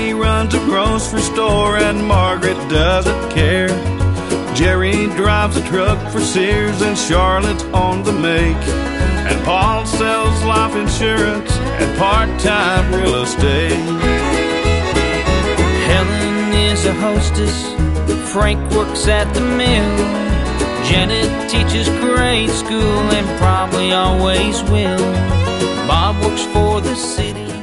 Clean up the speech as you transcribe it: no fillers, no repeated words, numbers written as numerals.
Bonnie runs a grocery store and Margaret doesn't care. Jerry drives a truck for Sears and Charlotte's on the make. And Paul sells life insurance and part-time real estate. Helen is a hostess, Frank works at the mill. Janet teaches grade school and probably always will. Bob works for the city.